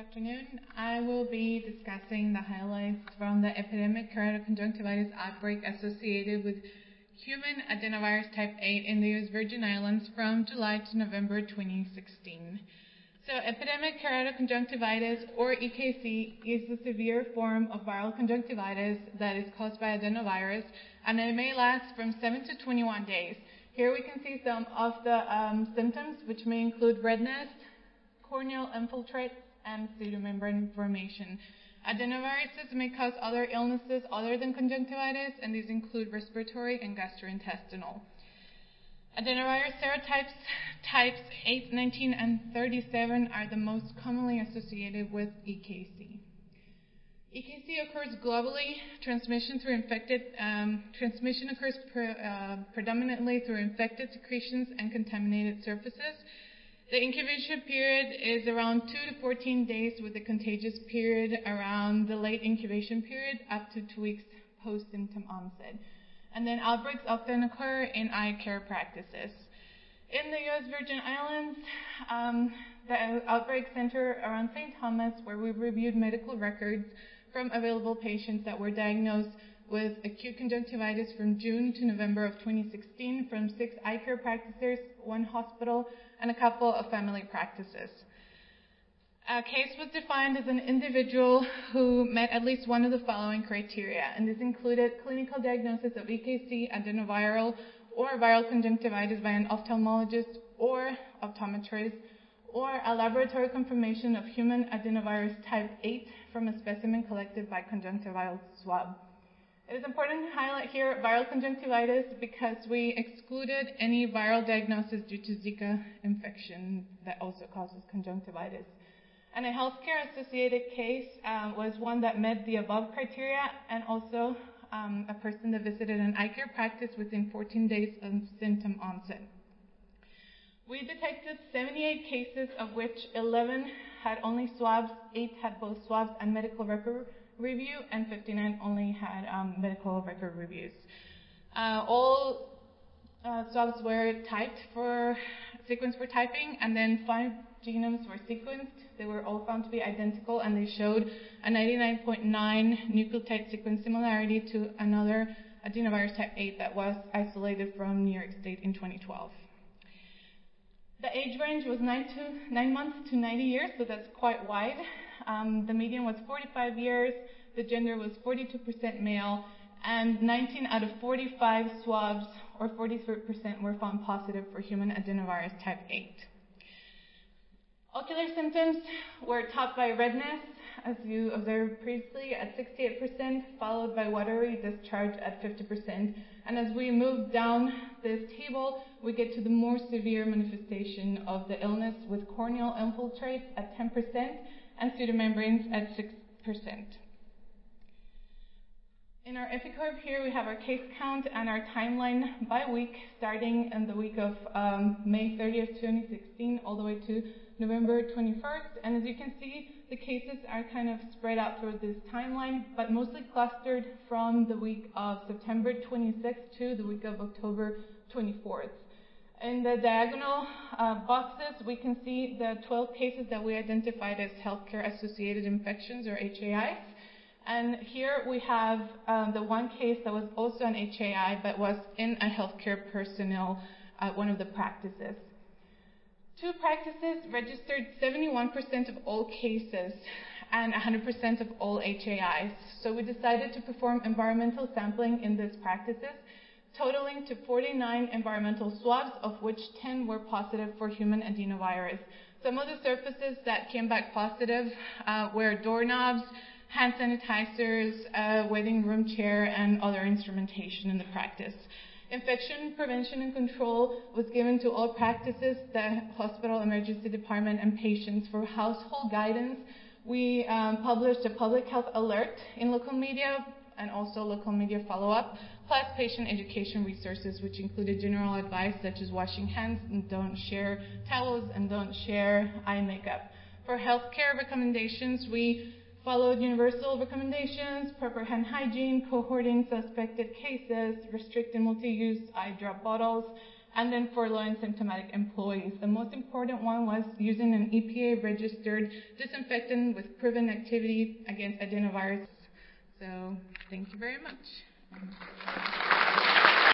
afternoon. I will be discussing the highlights from the epidemic keratoconjunctivitis outbreak associated with human adenovirus type 8 in the U.S. Virgin Islands from July to November 2016. So epidemic keratoconjunctivitis, or EKC, is a severe form of viral conjunctivitis that is caused by adenovirus, and it may last from 7 to 21 days. Here we can see some of the symptoms, which may include redness, corneal infiltrate, and pseudomembrane formation. Adenoviruses may cause other illnesses other than conjunctivitis, and these include respiratory and gastrointestinal. Adenovirus serotypes types 8, 19, and 37 are the most commonly associated with EKC. EKC occurs globally. Transmission occurs predominantly through infected secretions and contaminated surfaces. The incubation period is around 2 to 14 days, with the contagious period around the late incubation period up to 2 weeks post-symptom onset. And then outbreaks often occur in eye care practices. In the U.S. Virgin Islands, the outbreak center around St. Thomas, where we reviewed medical records from available patients that were diagnosed with acute conjunctivitis from June to November of 2016 from 6 eye care practices, 1 hospital, and a couple of family practices. A case was defined as an individual who met at least one of the following criteria, and this included clinical diagnosis of EKC, adenoviral, or viral conjunctivitis by an ophthalmologist or optometrist, or a laboratory confirmation of human adenovirus type 8 from a specimen collected by conjunctival swab. It is important to highlight here viral conjunctivitis because we excluded any viral diagnosis due to Zika infection that also causes conjunctivitis. And a healthcare-associated case was one that met the above criteria, and also a person that visited an eye care practice within 14 days of symptom onset. We detected 78 cases, of which 11 had only swabs, 8 had both swabs and medical record review, and 59 only had medical record reviews. All swabs were sequenced for typing, and then 5 genomes were sequenced. They were all found to be identical, and they showed a 99.9 nucleotide sequence similarity to another adenovirus type 8 that was isolated from New York State in 2012. The age range was 9 months to 90 years, so that's quite wide. The median was 45 years, the gender was 42% male, and 19 out of 45 swabs, or 43%, were found positive for human adenovirus type 8. Ocular symptoms were topped by redness, as you observed previously, at 68%, followed by watery discharge at 50%. And as we move down this table, we get to the more severe manifestation of the illness with corneal infiltrates at 10% and pseudomembranes at 6%. In our EpiCurve here, we have our case count and our timeline by week, starting in the week of May 30th, 2016, all the way to November 21st. And as you can see, the cases are kind of spread out through this timeline, but mostly clustered from the week of September 26th to the week of October 24th. In the diagonal boxes, we can see the 12 cases that we identified as healthcare-associated infections, or HAIs. And here we have the one case that was also an HAI, but was in a healthcare personnel at one of the practices. 2 practices registered 71% of all cases and 100% of all HAIs. So we decided to perform environmental sampling in these practices, totaling to 49 environmental swabs, of which 10 were positive for human adenovirus. Some of the surfaces that came back positive were doorknobs, hand sanitizers, waiting room chair, and other instrumentation in the practice. Infection prevention and control was given to all practices, the hospital emergency department, and patients. For household guidance, we published a public health alert in local media and also local media follow-up, plus patient education resources, which included general advice such as washing hands and don't share towels and don't share eye makeup. For healthcare recommendations, we followed universal recommendations, proper hand hygiene, cohorting suspected cases, restricting multi-use eye drop bottles, and then for low and symptomatic employees. The most important one was using an EPA-registered disinfectant with proven activity against adenovirus. So, thank you very much.